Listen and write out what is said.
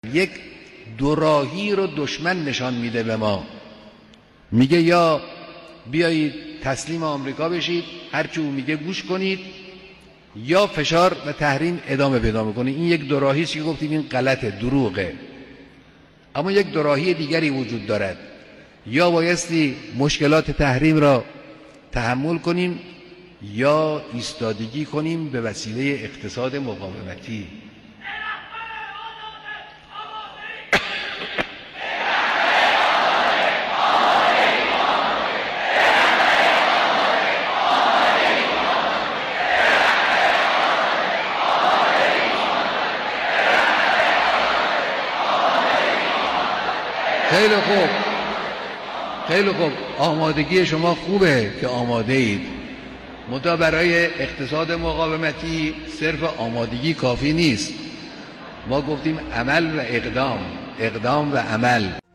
یک دوراهی رو دشمن نشان میده به ما، میگه یا بیایید تسلیم آمریکا بشید، هرچی او میگه گوش کنید، یا فشار و تحریم ادامه پیدا میکنه. این یک دوراهی است که گفتیم این غلطه، دروغه. اما یک دوراهی دیگری وجود دارد، یا بایستی مشکلات تحریم را تحمل کنیم یا ایستادگی کنیم به وسیله اقتصاد مقاومتی. خیلی خوب، خیلی خوب، آمادگی شما خوبه که آماده اید، منتها برای اقتصاد مقاومتی صرف آمادگی کافی نیست. ما گفتیم عمل و اقدام، اقدام و عمل.